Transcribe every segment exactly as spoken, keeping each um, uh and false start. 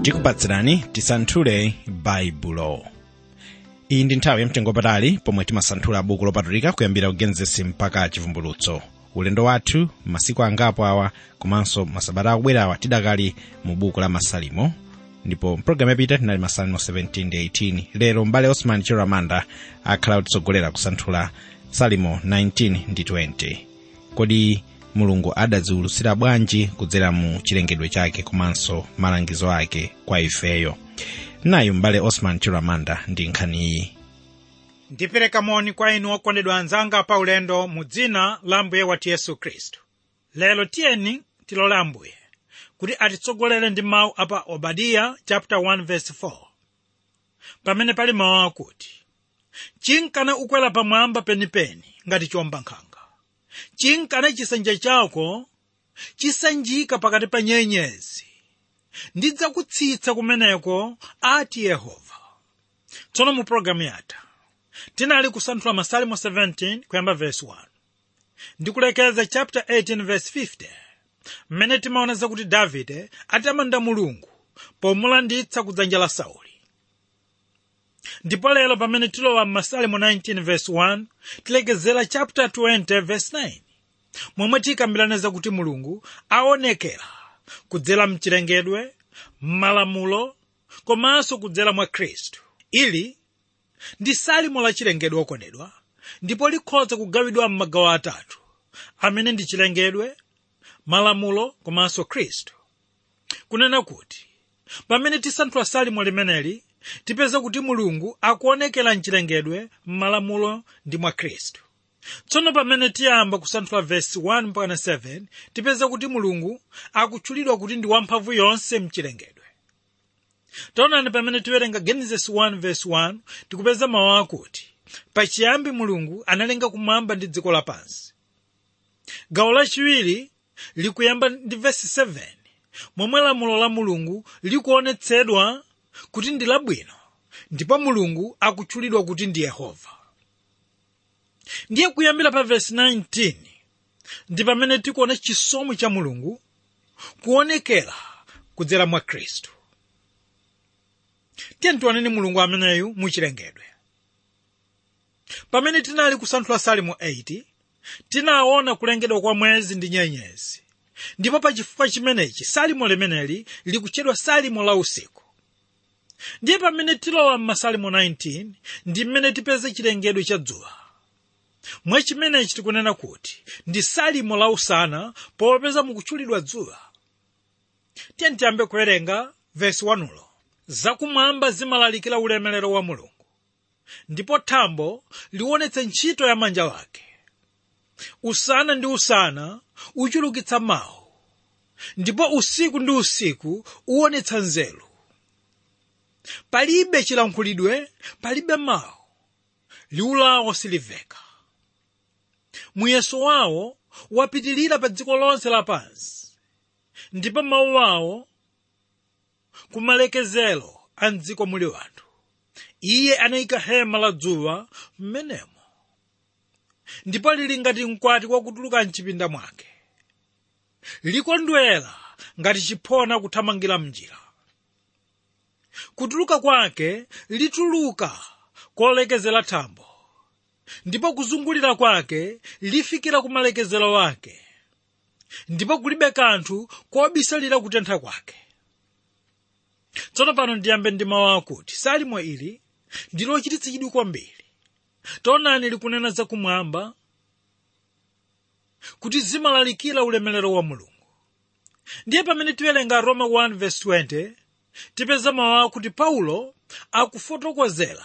tikupatsirani tisanthule baibulo. Iyi ndi nthawi yamtengopatali pomwe timasanthula buku lopatulika kuyambira Genesis mpaka Chivumbulutso. Ulendo wathu masiku angapo awa komanso masabata akubwerawa tidakali mu buku la Masalimo, ndipo mpulogalamu yapita tinali Masalimo seventeen ndi eighteen. Lero mbale Osman Chiramanda akhala kutsogolera kusanthula Salimo nineteen ndi twenty. Kodi Mulungu adadziwulutsira bwanji kudzera mu chilengedwe chake komanso malangizo ake kwa ifeyo? Nayo mbale Osman Chiramanda ndi nkhani iyi. Ndipereka moni kwa inu okondedwa anzanga pa ulendo mu dzina la Ambuye wathu Yesu Khristu. Lero tiyeni tilole Ambuye kuti atitsogolere ndi mawu apa Obadiya chapter one verse four. Pamene pali mawu akuti, chinkana ukwera pamwamba penipeni ngati chiwombankhanga, chinkana chisanja chako chisanjika pakati pa nyenyezi, ndidzakutsitsa kumeneko ati Yehova. Tsono mu programu yatha tinali kusanthula Masalimo seventeen kuyamba verse one ndikulekeza chapter eighteen verse fifty, mmene timaona zakuti Davide atamanda Mulungu pomulanditsa kudzanja la Sauli. Ndipo lero pamene tilowa Masalimo nineteen verse one tilekezera chapter twenty verse nine, momwe tikambirana zakuti Mulungu aonekera kudzera mchilengedwe, m'malamulo komanso kudzera mwa Khristu. Ili ndi salimo la chilengedwe okondedwa, ndipo likhoza kugawidwa m'magawo atatu, amene ndi chilengedwe, malamulo komanso Khristu. Kunena kuti pamene tisanthula salimo limeneli tipeza kuti Mulungu akuonekera mchilengedwe, m'malamulo ndi mwa Khristu. Tsono pamene tiyamba kusanthula verse one mpaka seven tipeza kuti Mulungu akutchulidwa kuti ndi wamphamvu yonse mchilengedwe. Taonani pamene tiwerenga Genesis one verse one tikupeza mawu akuti, pachiyambi Mulungu analenga kumwamba ndi dziko lapansi. Gawo lachiwiri likuyamba ndi verse seven, momwe lamulo la Mulungu likuonetsedwa kuti ndi labwino, ndipo Mulungu akutchulidwa kuti ndi Yehova. Ndiye kuyambira pa verse nineteen ndi pamene tikuona chisomo cha Mulungu kuonekera kudzera mwa Khristu. Tiyeni tione Mulungu ameneyu muchilengedwe. Pamene tinali kusanthula Salimo eight tinaona kulengedwa kwa mwezi ndi nyenyezi, ndipo pa chifukwa chimenechi salimo limeneli likutchedwa salimo la usiku. Ndiye pamene tilowa m'Masalimo nineteen ndi mmene tipeze chilengedwe cha dzuwa. Mwa chimenechi tikunena kuti ndi salimo la usana popeza mukutchulidwa dzuwa. Tiyeni tiyambe kuwerenga verse one ulo. Zakumwamba zimalalikira ulemerero wa Mulungu, ndipo thambo liwonetse ntchito ya manja wake. Usana ndi usana uchulukitsa mawu, ndipo usiku ndi usiku uwonetsa nzeru. Palibe chilankhulidwe, palibe mawu, liwu lawo siliveka. Muyeso wawo wapitilira pa dziko lonse lapansi, ndipo mawu awo kumalekezero a m'dziko muli wanthu. Iye anayika hema la dzuwa m'menemo, ndipo lili ngati mkwati wakutuluka mchipinda mwake. Likondwera ngati chiphona kuthamangira mnjira. Kutuluka kwake lituluka kolekezera thambo, ndipo kuzungulira kwake lifikira kumalekezero wake, ndipo kulibe kanthu kobisalira kutentha kwake. Tsono pano ndiyambe ndi mawu akuti salimo ili ndilochititsa chidwi kwambiri. Taonani likunena zakumwamba kuti zimalalikira ulemerero wa Mulungu. Ndiye pamene tiwerenga Roma one verse twenty tipeza mawu akuti Paulo akufotokozera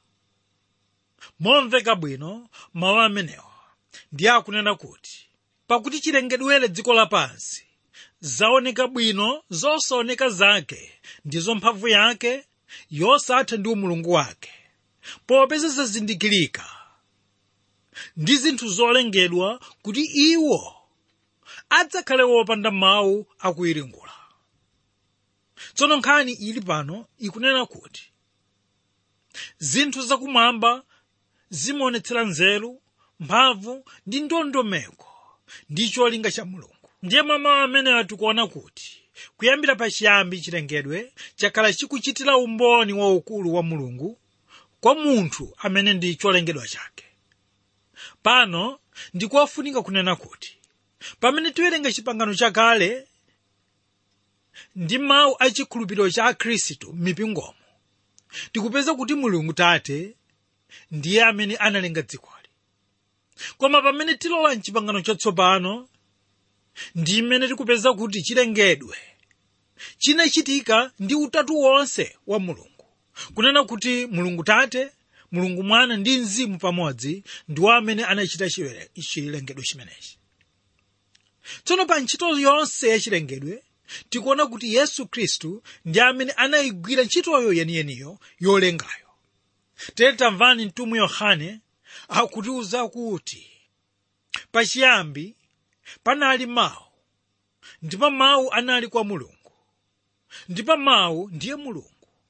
momveka bwino mawu amenewa. Ndiye akunena kuti pakuti chilengedwere dziko lapansi zaoneka bwino zosaoneka zake, ndizo mphamvu yake yosatha ndi umulungu wake, popeza zazindikirika ndi zinthu zolengedwa kuti iwo adzakhale wopanda mawu akuyiringula. Tsono nkhani ili pano ikunena kuti zinthu zakumwamba zimaonetsera nzeru, mphamvu ndi ndondomeko ndi cholinga cha Mulungu. Ndiye mama amene atikuona kuti kuyambira pachiyambi chilengedwe chakhala chikuchitira umboni waukulu wa Mulungu kwa munthu amene ndi cholengedwa chake. Pano ndikofunika kunena kuti pamene tiwerenga chipangano chakale ndi mawu a chikhulupiriro cha Khristu m'mipingomo, tikupeza kuti Mulungu Tate ndiye amene analenga dzikoli. Koma pamene tilowa m'chipangano chatsopano, ndi mmene tikupeza kuti chilengedwe chinachitika ndi utatu wonse wa Mulungu, kunena kuti Mulungu Tate, Mulungu Mwana ndi Mzimu pamodzi ndiwo amene anachita chilengedwe chimenechi. Tsono pa ntchito yonse ya chilengedwe tikuona kuti Yesu Khristu ndi amene anayigwira ntchitoyo yeniyeniyo yolengayo. Tere tamvani mtumwi Yohane akutiuza kuti pachiyambi panali mawu, ndipo mawu anali kwa Mulungu, ndipo mawu ndiye Mulungu.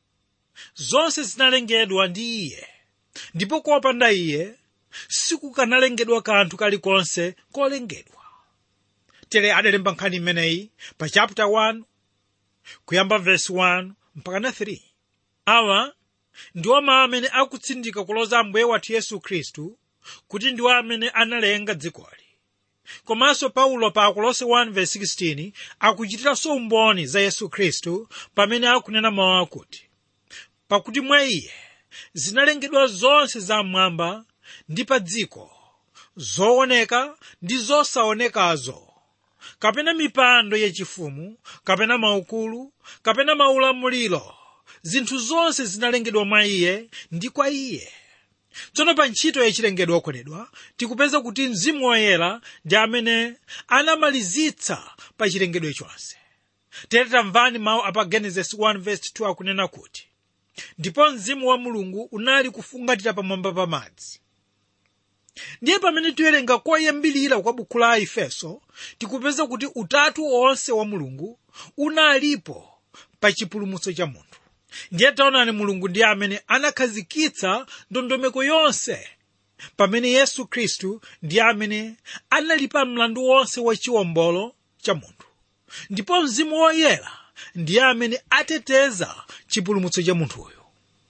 Zonse zinalengedwa ndi Iye, ndipo kopanda Iye sikukanalengedwa kanthu kalikonse kolengedwa. Tere adalemba nkhani imeneyi pa chapter one kuyamba verse one mpaka na three. Awa ndiwo mawu amene akutsindika kuloza Ambuye wathu Yesu Khristu kuti ndiwo amene analenga dzikoli. Komanso Paulo pa Kolose one verse sixteen akuchitiranso umboni za Yesu Khristu pamene akunena mawu akuti, pakuti mwa Iye zinalengedwa zonse zamwamba ndi pa dziko, zooneka ndi zosaonekazo, kapena mipando yachifumu, kapena maukulu, kapena maulamuliro. Zinthu zonse zinalengedwa mwa Iye ndi kwa Iye. Tsono pa ntchito yachilengedwe okondedwa tikupeza kuti Mzimu Woyera ndi amene anamalizitsa pa chilengedwe chonse. Tere tamvani mawu apa Genesis one verse two akunena kuti, ndipo Mzimu wa Mulungu unali kufungatira pamwamba pa madzi. Ndiye pamene tiwerenga koyambilira kwa buku la Efeso tikupeza kuti utatu wonse wa Mulungu unalipo pa chipulumutso cha munthu. Ndiye taonani Mulungu ndiye amene anakhazikitsa ndondomeko yonse, pamene Yesu Khristu ndiye amene analipa mlandu wonse wa chiwombolo cha munthu. Ndipo Mzimu Woyera ndiye amene ateteza chipulumutso cha munthuyo.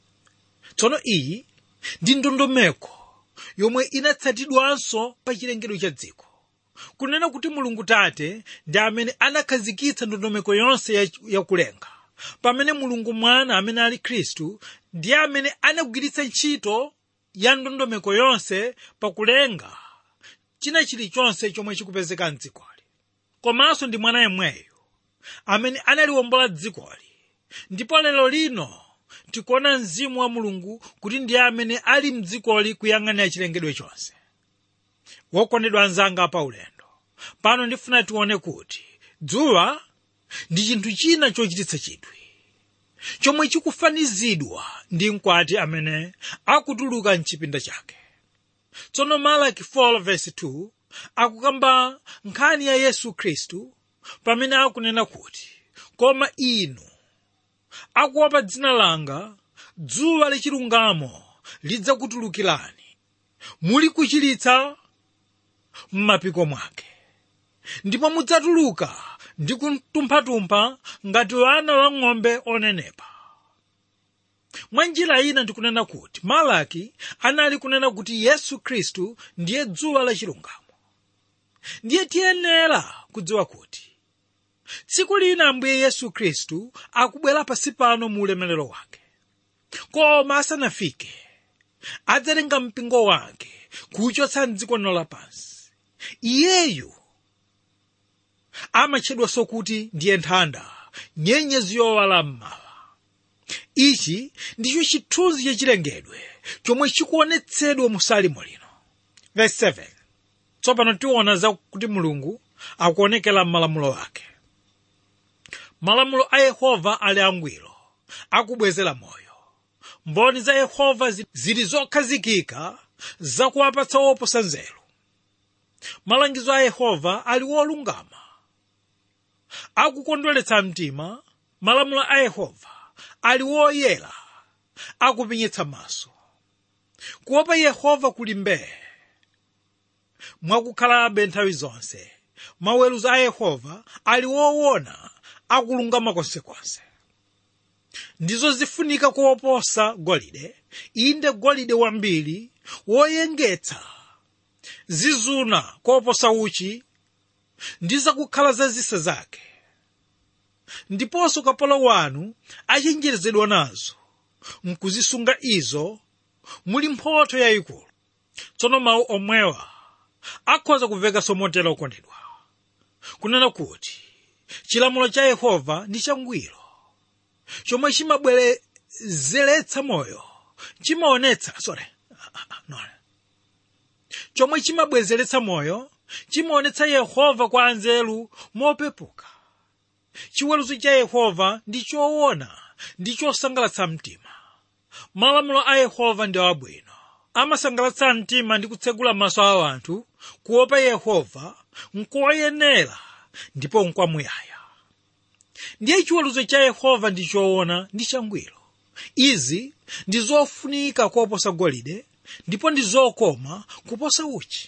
Tsono iyi ndi ndondomeko yomwe inatsatidwanso pa chilengedwe cha dziko, kunena kuti Mulungu Tate ndi amene anakhazikitsa ndondomeko yonse ya, ya kulenga, pamene Mulungu Mwana amene ali Khristu ndiye amene anagwiritsa ntchito ya ndondomeko yonse pa kulenga china chilichonse chomwe chikupezeka m'dzikoli. Komanso ndi Mwana yemweyo amene analiongola dzikoli, ndipo lero lino tikuona Mzimu wa Mulungu kuti ndiye amene ali m'dzikoli kuyang'anira chilengedwe chonse. Wokondedwa anzanga pa ulendo, pano ndifuna tione kuti dzuwa ndi chinthu china chochititsa chidwi, chomwe chikufanizidwa ndi mkwati amene akutuluka mchipinda chake. Tsono Malaki four verse two akukamba nkhani ya Yesu Khristu pamene akunena kuti, koma inu akuopa dzina langa, dzuwa lachilungamo lidzakutulukirani, muli kuchiritsa m'mapiko mwake, ndipo mudzatuluka ndi kutumpha-tumpha ngati wana wa ng'ombe onenepa. Mwa njira ina ndikunena kuti Malaki anali kunena kuti Yesu Khristu ndiye dzuwa lachilungamo. Ndiye tiyenera kudziwa kuti tsiku lina Ambuye Yesu Khristu akubwera pansi pano mu ulemerero wake. Koma asanafike adzatenga mpingo wake kuchotsa m'dziko lino lapansi. Iyeyu amatchedwanso kuti ndiye nthanda, nyenyezi yowala mmawa. Ichi ndicho chithunzi chachilengedwe chomwe chikuonetsedwa mu Salimo lino. Verse seven. Tsopano tiona za kuti Mulungu akuonekera m'malamulo ake. Malamulo a Yehova ali angwiro, akubwezera moyo. Mboni za Yehova zili zokhazikika, zakuwapatsa oposa nzeru. Malangizo a Yehova ali wolungama, akukondweretsa mtima. Malamulo a Yehova ali woyera, akupenyetsa maso. Kuopa Yehova kuli mbee, mwakukhalabe nthawi zonse. Maweruzo a Yehova ali woona, akulungama konsekonse. Ndizo zifunika kuoposa golide, inde golide wambiri woyengetsa, zizuna kuoposa uchi, ndiza kukhala zazisa zake. Ndiponso kapolo wanu achenjerezedwa nazo, mkuzisunga izo, muli mphotho yayikulu. Tsono mawu omwewa akhoza kumveka somotera okondedwa, kunena kuti chilamulo cha Yehova ndi changwiro, chomwe chimabwezeretsa moyo, chimaonetsa sorry no chomwe chimabwezeretsa moyo, chimaonetsa Yehova kwa anzeru mopepuka. Chiweruzo cha Yehova ndi choona ndi chosangalatsa mtima. Malamulo a Yehova ndi abwino, amasangalatsa mtima ndi kutsegula maso a anthu. Kuopa Yehova nkoyenera ndipo nkwamuyaya. Ndiye chiweruzo cha Yehova ndi choona ndi changwiro. Izi ndi zofunika kuoposa golide, ndipo ndi zokoma kuposa uchi.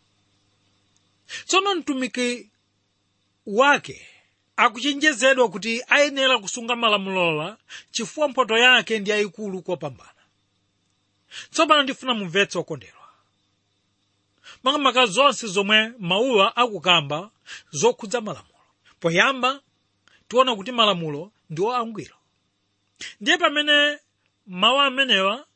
Tsono mtumiki wake akuchenjezedwa kuti ayenera kusunga malamulowa, chifukwa mphotho yake ndi yayikulu kopambana. Tsopano ndifuna mumvetse okondedwa, makamaka zonse zomwe mawuwa akukamba zokhudza malamulo. Poyamba tiona kuti malamulo ndi oangwiro. Ndiye pamene mawu amenewa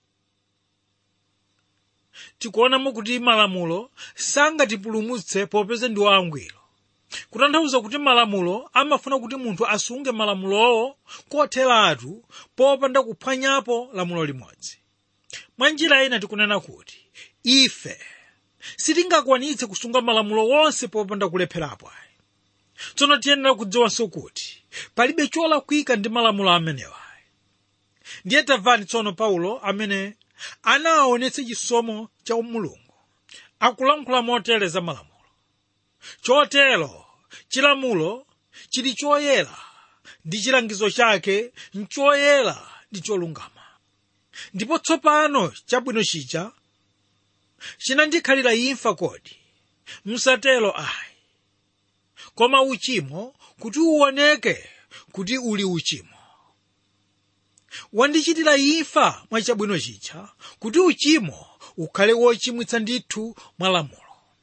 tikuonamo kuti malamulo sangatipulumutse popeza ndi oangwiro. Kutanthauza kuti malamulo amafuna kuti munthu asunge malamulowo kotheratu popanda kuphwanyapo lamulo limodzi. Mwa njira ina tikunena kuti ife sitingakwanitse kusunga malamulo wonse popanda kulepherapo. Tsono tiyenera kudziwanso kuti palibe cholakwika ndi malamulo amenewa. Ndiye tamvani tsono Paulo amene anaonetsa chisomo cha Mulungu akulankhula motere za malamulo. Chotero chilamulo chili choyera ndi chilangizo chake nchoyera ndi cholungama. Ndipo tsopano chabwino chija chinandikhalira imfa kodi, msatero ayi, koma uchimo kuti uoneke kuti uli uchimo. Wandichitira imfa mwa chabwino chija kuti uchimo ukhale wochimwitsa ndithu mwa lamulo.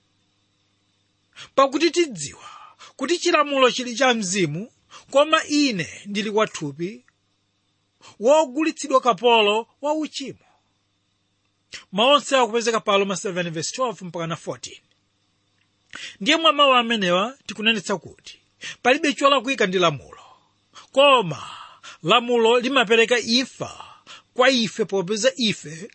Pakuti tidziwa kuti chilamulo chili cha mzimu, koma ine ndili wathupi, wogulitsidwa kapolo wa uchimo. Maonse akupezeka pa Roma seven verse twelve mpaka na fourteen. Ndiye mwa mawu amenewa tikunenetsa kuti palibe cholakwika ndi lamulo, koma lamulo limapereka imfa kwa ife popeza ife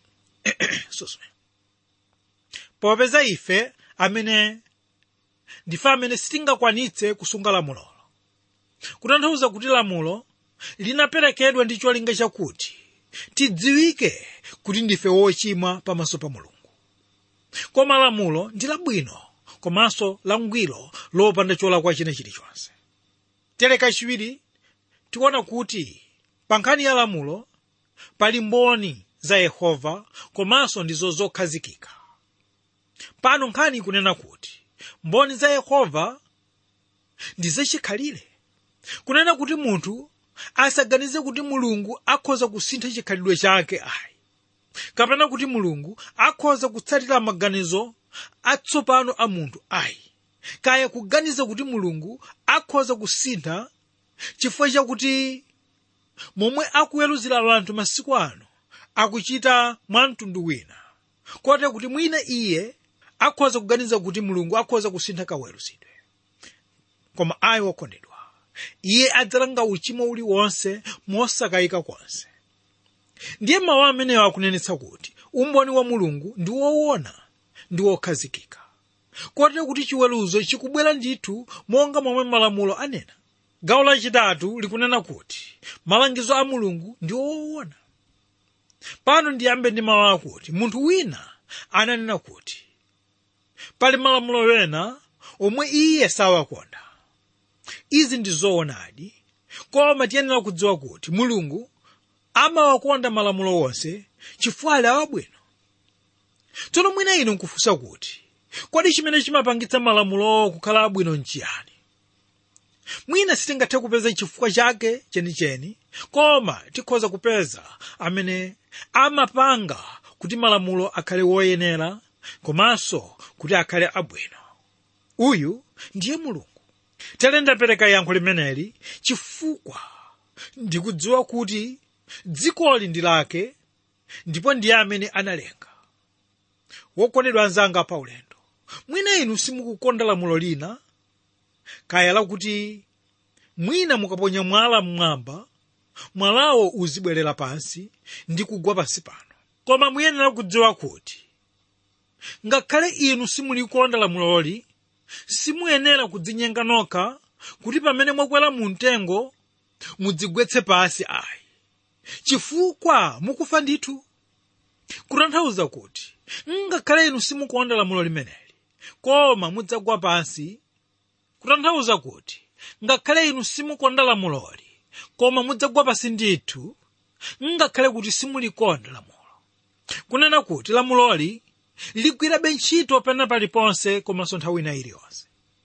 popeza ife amene ndife amene sitingakwanitse kusunga lamulolo. Kutanthauza kuti lamulo linaperekedwa ndi cholinga chakuti tidziwike kuti ndife wochimwa pamaso pa Mulungu. Koma lamulo ndi labwino, komanso langwiro lopanda cholakwa china chilichonse. Tereka chiwiri tiona kuti pa nkhani ya lamulo pali mboni za Yehova, komanso ndizo zokhazikika. Pano nkhani ikunena kuti mboni za Yehova ndi zachikhalire. Kunena kuti munthu asaganize kuti Mulungu akhoza kusintha chikhalidwe chake ayi, kapena kuti Mulungu akhoza kutsatira maganizo atsopano a munthu ayi, kaya kuganiza kuti Mulungu akhoza kusintha chifukwa chakuti momwe akuweruzira anthu masiku ano akuchita mwa mtundu wina, kote kuti mwina iye akhoza kuganiza kuti Mulungu akhoza kusintha kaweruzidwe. Koma ayi wokondedwa, iye adzalanga uchimo uliwonse mosakayika konse. Ndiye mawu amenewa akunenetsa kuti umboni wa Mulungu ndi woona ndi wokhazikika, kote kuti chiweruzo chikubwera ndithu monga momwe malamulo anena. Gawo lachitatu likunena kuti malangizo a Mulungu ndi woona. Pano ndiyambe ndi mawu akuti munthu wina ananena kuti pali malamulo wena omwe iye sawakonda. Izi ndi zoonadi, koma tiyenera kudziwa kuti Mulungu amawakonda malamulo wonse chifukwa ali abwino. Tsono mwina inu nkufunsa kuti kodi chimene chimapangitsa malamulo kukhala abwino nchiyani? mwina sitingathe kupeza chifukwa chake chenicheni, koma tikhoza kupeza amene amapanga kuti malamulo akhale woyenera komanso kuti akhale abwino. Uyu ndiye Mulungu. Tere ndapereka yankho limeneli chifukwa ndikudziwa kuti dzikoli ndi lake ndipo ndiye amene analenga. Wokondedwa anzanga pa ulendo, mwina inu simukukonda lamulo lina, kaya lakuti mwina mukaponya mwala mmwamba, mwalawo uzibwerera pansi ndi kugwa pansi pano. Koma muyenera kudziwa kuti ngakhale inu simulikonda lamuloli, simuyenera kudzinyenga nokha kuti pamene mwakwera mu mtengo mudzigwetse pansi ayi, chifukwa mukufa ndithu. Kutanthauza kuti ngakhale inu simukonda lamulo limeneli, koma mudzagwa pansi. Kutanthauza kuti ngakhale inu simukonda lamuloli, koma mudzagwa pansi ndithu, ngakhale kuti simulikonda lamulo. Kunena kuti lamuloli ligwirabe ntchito pena paliponse komanso nthawi ina iliyonse.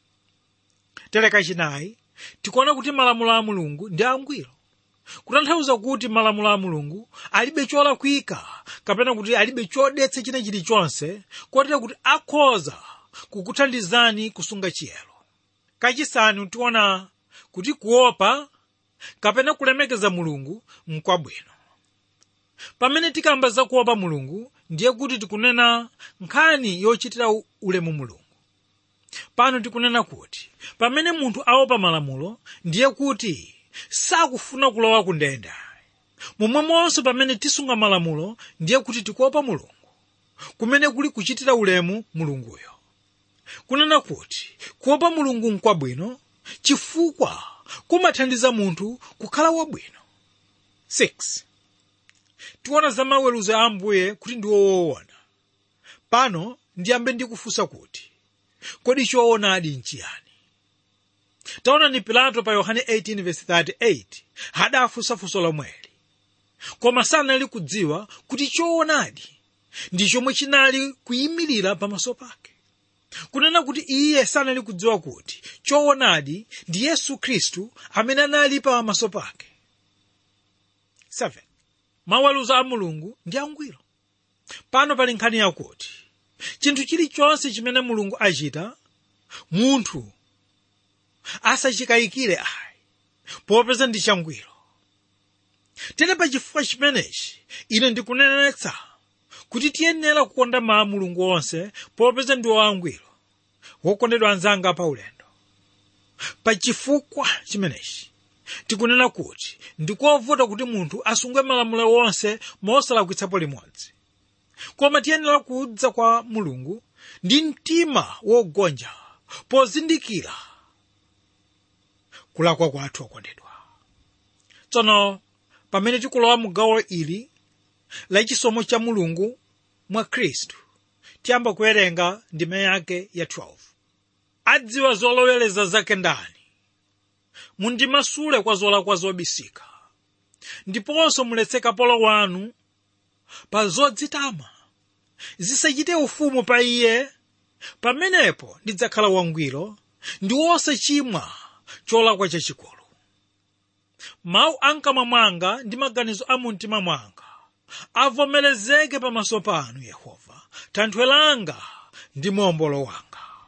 Tere kachinayi tikuona kuti malamulo a Mulungu ndi angwiro. Kutanthauza kuti malamulo a Mulungu alibe cholakwika kapena kuti alibe chodetsa china chilichonse kotero kuti akhoza kukuthandizani kusunga chiyero. Kachisanu tiona kuti kuopa kapena kulemekeza Mulungu n'kwabwino. Pamene tikamba za kuopa Mulungu ndiye kuti tikunena nkhani yochitira ulemu Mulungu. Pano tikunena kuti pamene munthu aopa malamulo ndiye kuti sakufuna kulowa ku ndende. Momwemonso pamene tisunga malamulo ndiye kuti tikuopa Mulungu, kumene kuli kuchitira ulemu Mulunguyo. Kunena kuti kuopa Mulungu n'kwabwino chifukwa kumathandiza munthu kukhala wabwino. six. Tiona za maweruzo a Ambuye kuti ndi woona. Pano ndiyambe ndikufunsa kuti kodi choonadi nchiyani? Taona ni Pilato pa Yohane eighteen verse thirty-eight hadafunsa funso lomweli, koma sanali kudziwa kuti choonadi ndi chomwe chinali kuyimirira pamaso pake. Kunena kuti iye sanali kudziwa kuti choonadi ndi Yesu Khristu amene anali pamaso pake. seven. Maweruzo a Mulungu ndi angwiro. Pano pali nkhani yakuti chinthu chilichonse chimene Mulungu achita, munthu asachikayikire ayi, popeza ndi changwiro. Tere pa chifukwa chimenechi ine ndikunenetsa kuti tiyenera kukonda mawu a Mulungu onse popeza ndi wangwiro. Wokondedwa anzanga pa ulendo, pa chifukwa chimenechi tikunena kuti ndikovuta kuti munthu asunge malamulo onse mosalakwitsapo limodzi. Koma tiyenera kudza kwa Mulungu ndi mtima wogonja pozindikira kulakwa kwathu okondedwa. Tsono pamene tikulowa mu gawo ili la chisomo cha Mulungu mwa Khristu, tiyamba kuwerenga ndime yake ya twelve. Adziwa zolowereza zake ndani, mundimasule kwa zolakwa zobisika, ndiponso muletse kapolo wanu pa zodzitama. Zisachite ufumu pa iye, pamenepo ndidzakhala wangwiro ndi wosachimwa cholakwa chachikulu. Mawu a mkamwa mwanga ndi maganizo a mumtima mwanga avomerezeke pamaso panu Yehova, Thanthwe langa ndi mombolo wanga.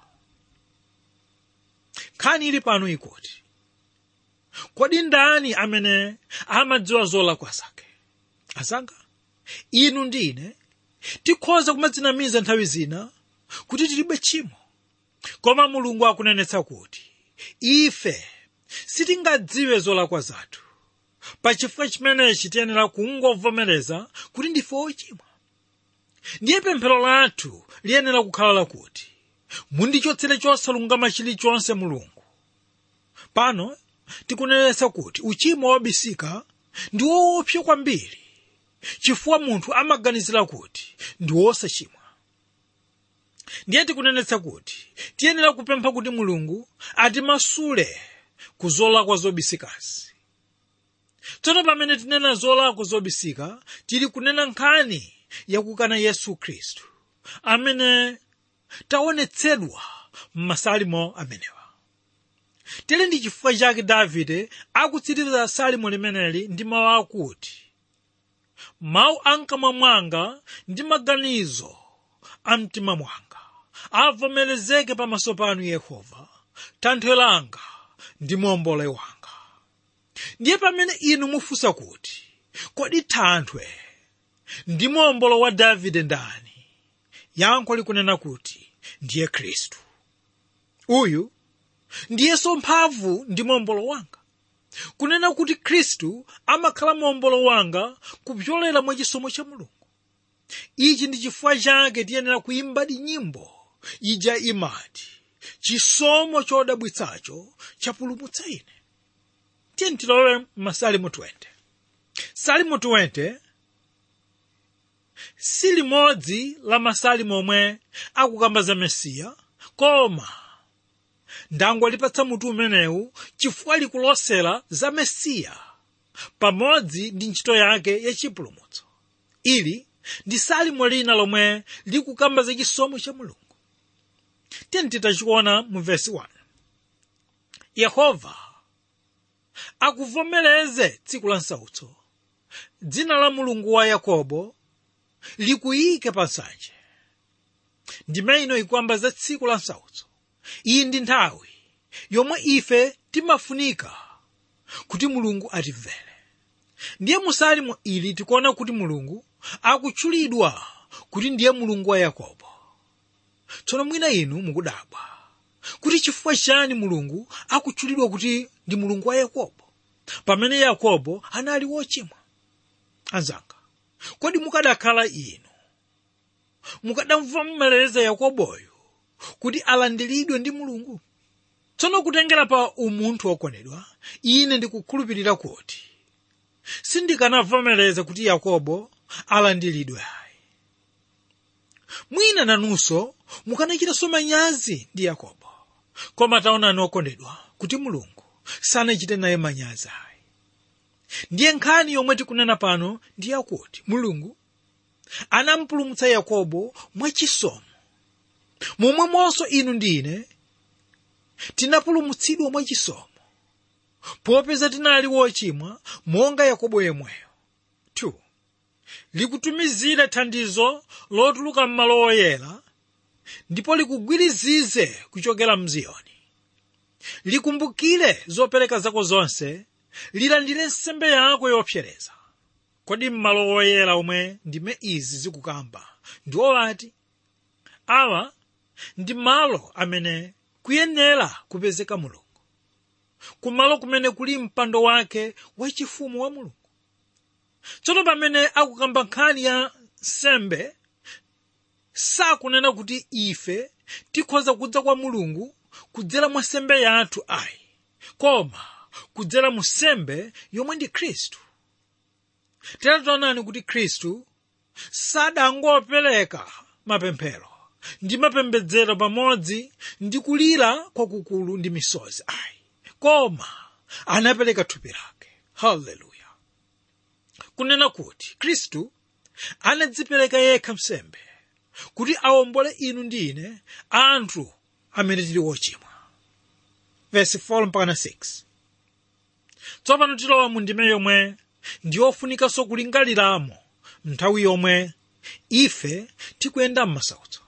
Nkhani ili pano ikuti, kodi ndani amene amadziwa zolakwa zake? Azanga, inu ndine tikhoza kumadzinamiza nthawi zina kuti tilibe tchimo, koma Mulungu akunenetsa kuti ife sitingadziwe zolakwa zathu. Pa chifukwa chimenechi tiyenera kungovomereza kuti ndife ochimwa. Ndiye pemphero lathu liyenera kukhala lakuti mundichotsere chosalungama chilichonse Mulungu. Pano tikunenetsa kuti uchimo wobisika ndi woopsa kwambiri, chifukwa munthu amaganizira kuti ndi wosachimwa. Ndiye tikunenetsa kuti tiyenera kupempha kuti Mulungu atimasule ku zolakwa zobisikazi. Tsono pamene tinena zolakwa zobisika, tili kunena nkhani yakukana Yesu Khristu amene taonetsedwa m'masalimo amenewa. tere ndi chifukwa chake Davide akutsiriza salimo limeneli ndi mawu akuti, mawu amkamwa mwanga ndi maganizo a mtima mwanga avomerezeke pamaso panu Yehova, Thanthwe langa ndi mombole wanga. Ndiye pamene inu mufunsa kuti, kodi Thanthwe ndi mombolo wa Davide ndani? Yankho likunena kuti ndiye Khristu. Uyu ndiyenso mphamvu ndi mombolo wanga. Kunena kuti Khristu amakhala mombolo wanga kupyolera mwa chisomo cha Mulungu. Ichi ndi chifukwa chake tiyenera kuyimbadi nyimbo ija imati, chisomo chodabwitsacho chapulumutsa ine. Tiye tilowe m'Masalimo twenty. Salimo twenty si limodzi la masalimo omwe akukamba za Mesiya, koma ndangolipatsa mutu umenewu chifukwa likulosera za Mesiya pamodzi ndi ntchito yake yachipulumutso. Ili ndi salimo lina lomwe likukamba za chisomo cha Mulungu. Tiye titachiona mu verse one. Yehova akuvomereze tsiku la nsautso, dzina la Mulungu wa Yakobo likuyike pa nsanje. Ndime ino ikuyamba za tsiku la nsautso. Iyi ndi nthawi yomwe ife timafunika kuti Mulungu atimvere. Ndiye mu salimo ili tikuona kuti Mulungu akutchulidwa kuti ndiye Mulungu wa Yakobo. Tsono mwina inu mukudabwa kuti chifukwa chani Mulungu akutchulidwa kuti ndi Mulungu wa Yakobo pamene Yakobo anali wochimwa. Anzanga, kodi mukadakhala inu mukadamvomereza Yakoboyo kuti alandiridwe ndi Mulungu? Tsono kutengera pa umunthu wokondedwa, ine ndikukhulupirira kuti sindikanavomereza kuti Yakobo alandiridwe. Mwina nanunso mukanachita manyazi ndi Yakobo, koma taonani okondedwa kuti Mulungu sanachite naye manyazi. Ndiye nkhani yomwe tikunena pano ndi yakuti Mulungu anampulumutsa Yakobo mwachisomo, momwemonso inu ndine tinapulumutsidwa mwachisomo popeza tinali wochimwa monga Yakobo yemweyo. two. Likutumizire thandizo lotuluka m'malo oyera ndipo likugwirizize kuchokera m'Ziyoni. Likumbukire zopereka zako zonse, lilandire nsembe yako yopsereza. Kodi m'malo oyera omwe ndime izi zikukamba ndiwo ati? Awa ndi malo amene kuyenera kupezeka Mulungu, kumalo kumene kuli mpando wake wachifumu wa Mulungu. Tsono pamene akukamba nkhani ya nsembe, sakunena kuti ife tikhoza kudza kwa Mulungu kudzera mwa nsembe yathu ayi, koma kudzera mu nsembe yomwe ndi Khristu. Tera taonani kuti Khristu sadangopereka mapemphero ndi mapembedzero pamodzi ndi kulira kwakukulu ndi misozi ayi, koma anapereka thupi lake. Haleluya! Kunena kuti Khristu anadzipereka yekha nsembe kuti awombole inu ndine anthu amene tili wochimwa. Verse four mpaka six. Tsopano tilowa mu ndime yomwe ndiyofunikanso kulingaliramo nthawi yomwe ife tikuyenda m'masautso.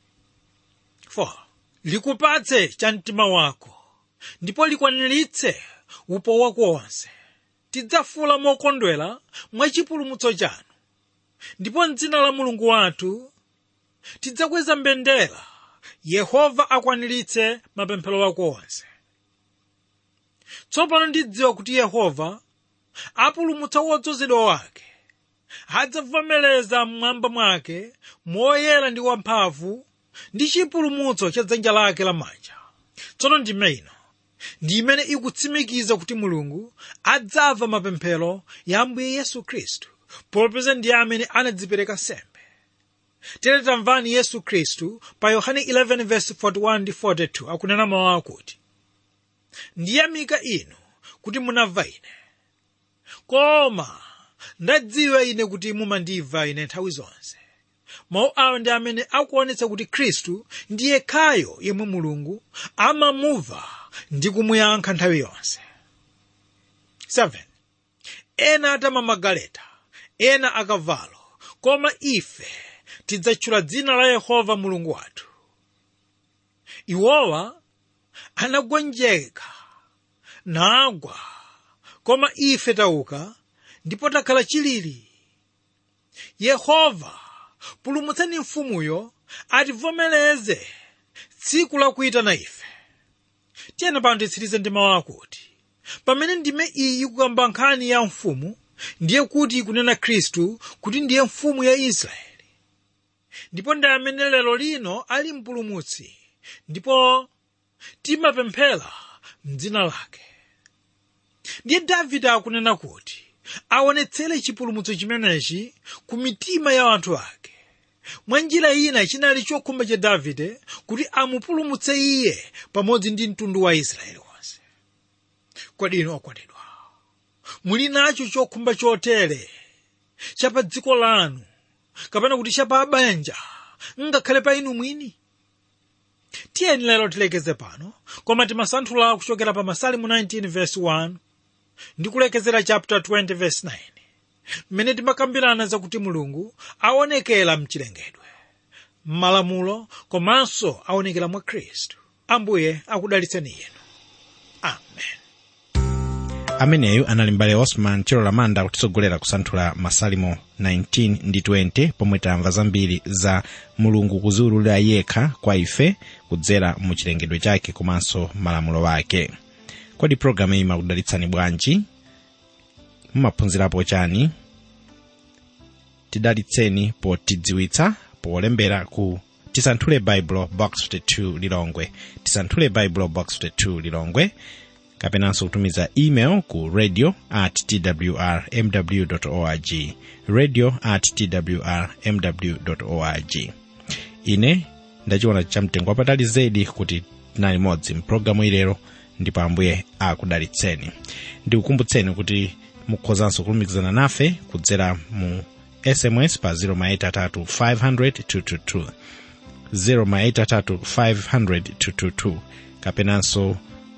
four. Likupatse cha mtima wako ndipo likwaniritse upo wako wonse. Tidzafuula mokondwera mwa chipulumutso chanu, ndipo m'dzina la Mulungu wathu tidzakweza mbendera. Yehova akwaniritse mapemphero wako onse. Tsopano ndidziwa kuti Yehova apulumutsa wodzozedwa wake, adzavomereza mmwamba mwake moyera ndi wamphamvu ndi chipulumutso cha dzanja lake lamanja. Tsono ndime ino ndi imene ikutsimikiza kuti Mulungu adzamva mapemphero ya Ambuye Yesu Khristu, popeza ndiye amene anadzipereka nsembe. Tere tamvani Yesu Khristu pa Yohane eleven verse forty-one ndi forty-two akunena mawu akuti, ndiyamika inu kuti munamva ine, koma ndadziwa ine kuti mumandimva ine nthawi zonse. Mawu awa ndi amene akuonetsa kuti Khristu ndiye yekhayo yemwe Mulungu amamumva ndi kumuyankha nthawi yonse. seven Ena atama magaleta, ena akavalo, koma ife tidzatchula dzina la Yehova Mulungu wathu. Iwowa anagonjeka nagwa, koma ife tauka ndipo takhala chilili. Yehova, pulumutsani mfumuyo ativomereze tsiku la kuyitana ife. Tiyena pano titsirize ndi mawu akuti pamene ndime iyi ikukamba nkhani ya mfumu, ndiye kuti ikunena Khristu kuti ndiye mfumu ya Israeli, ndipo ndi amene lero lino ali mpulumutsi, ndipo timapemphera m'dzina lake. Ndiye Davide akunena kuti aonetsere chipulumutso chimenechi ku mitima ya anthu ake. Mwa njira ina chinali chokhumba cha Davide kuti amupulumutse iye pamodzi ndi mtundu wa Israeli wonse. Kodi inu okondedwa, muli nacho chokhumba chotere chapa dziko lanu, kapena kuti chapa banja, ngakhale pa inu mwini? Tiyeni lero tilekeze pano, koma timasanthula kuchokera pa Masalimo nineteen verse one ndi kulekezera chapter twenty verse nine, mmene timakambirana zakuti Mulungu aonekera mchilengedwe, m'malamulo, komanso aonekera mwa Khristu. Ambuye akudalitseni inu. Amen. Ameneyu anali mbale Osman Chilo Lamanda kutitsogolera kusanthula Masalimo nineteen ndi twenty, pomwe tamva zambiri za Mulungu kudziululira yekha kwa ife kudzera mu chilengedwe chake komanso malamulo ake. Kodi programu iyi imakudalitsani bwanji? Mumaphunzirapo chani? Tidalitseni potidziwitsa polembera ku Tisanthule Bible Box fifty-two Lilongwe, Tisanthule Bible Box fifty-two Lilongwe, kapenanso kutumiza email ku radio at t w r m w dot org, radio at t w r m w dot org. Ine ndachiona chamtengo wapatali zedi kuti tinali modzi mpulogalamu ilero, ndipo Ambuye akudalitseni. Ndikukumbutseni kuti mukhozanso kulumikizana nafe kudzera mu S M S pa zero eight three five zero zero two two two, zero eight three five zero zero two two two, kapenanso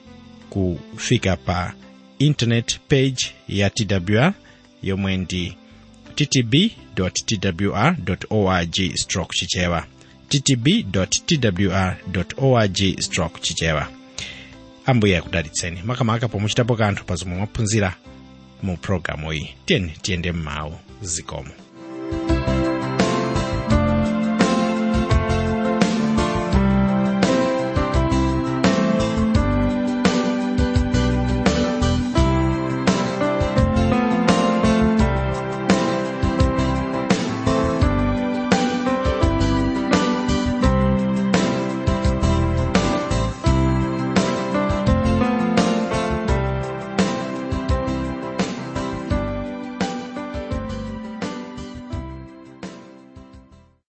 kufika pa internet page ya T W R yomwe ndi t t b dot t w r dot org stroke chichewa, t t b dot t w r dot org stroke chichewa. Ambuye akudalitseni makamaka pomuchitapo kanthu pa zomwe mwaphunzira mu programu iyi. Tiyeni tiyende m'mawu. Zikomo.